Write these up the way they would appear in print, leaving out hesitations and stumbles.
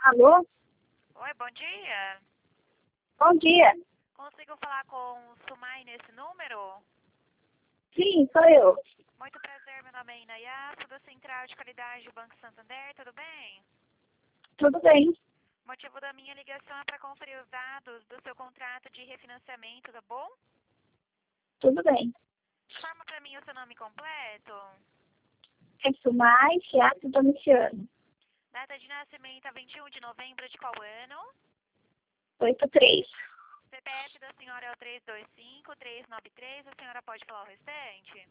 Alô? Oi, bom dia. Bom dia. Consigo falar com o Sumai nesse número? Sim, sou eu. Muito prazer, meu nome é Inayá, sou da Central de Qualidade do Banco Santander, tudo bem? Tudo bem? O motivo da minha ligação é para conferir os dados do seu contrato de refinanciamento, tá bom? Tudo bem. Informa para mim o seu nome completo. É Sumai Chiato Domiciano. Data de nascimento é 21 de novembro de qual ano? 83. CPF da senhora é o 325-393, a senhora pode falar o restante?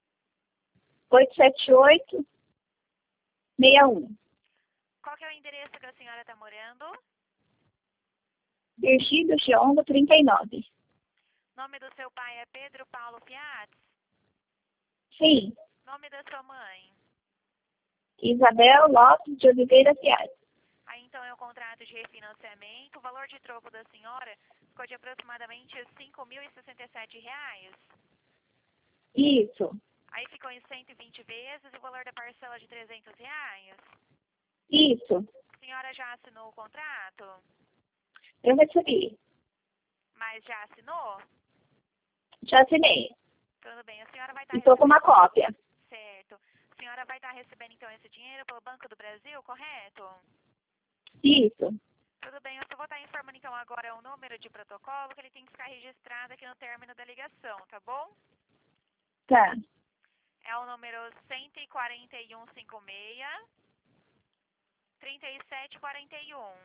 878 61. Qual que é o endereço que a senhora está morando? Virgílio Giongo 39. Nome do seu pai é Pedro Paulo Fiat? Sim. Nome da sua mãe? Isabel Lopes de Oliveira Fiat. Aí então é o contrato de refinanciamento. O valor de troco da senhora ficou de aproximadamente R$ 5.067. Isso. Aí ficou em 120 vezes e o valor da parcela de R$ 300. Isso. A senhora já assinou o contrato? Eu recebi. Mas já assinou? Já assinei. Tudo bem, a senhora vai estar Estou com uma cópia. Certo. A senhora vai estar recebendo então esse dinheiro pelo Banco do Brasil, correto? Isso. Tudo bem, eu só vou estar informando então agora o número de protocolo que ele tem que ficar registrado aqui no término da ligação, tá bom? Tá. É o número 14156 3741.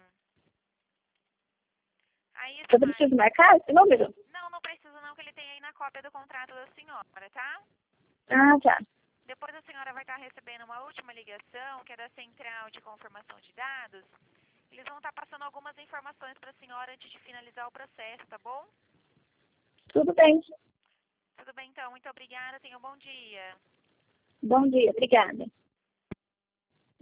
Aí, Eu preciso marcar esse número? não precisa não, que ele tem aí na cópia do contrato da senhora, tá? Ah, tá. Depois a senhora vai estar recebendo uma última ligação, que é da Central de Confirmação de Dados. Eles vão estar passando algumas informações para a senhora antes de finalizar o processo, tá bom? Tudo bem. Tudo bem então, muito obrigada, tenha um bom dia. Bom dia. Obrigada.